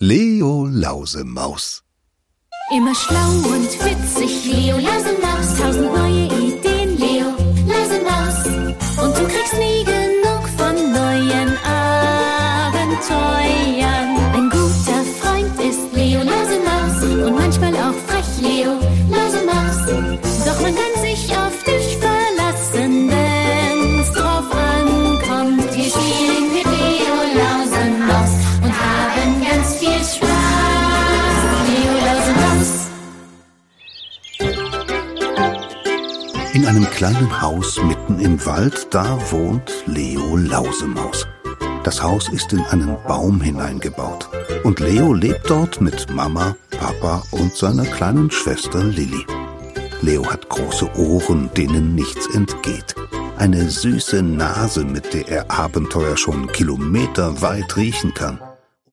Leo Lausemaus. Immer schlau und witzig, Leo Lausemaus, 1000 neue Ideen, Leo Lausemaus. Und du kriegst nie genug von neuen Abenteuern. Ein guter Freund ist Leo Lausemaus und manchmal auch frech, Leo Lausemaus. Doch man kann sich auf dich verlassen, wenn's drauf ankommt. Wir spielen mit Leo Lausemaus und haben ganz viel Spaß. Leo Lausemaus. In einem kleinen Haus mitten im Wald, da wohnt Leo Lausemaus. Das Haus ist in einen Baum hineingebaut. Und Leo lebt dort mit Mama, Papa und seiner kleinen Schwester Lilli. Leo hat große Ohren, denen nichts entgeht. Eine süße Nase, mit der er Abenteuer schon kilometerweit riechen kann.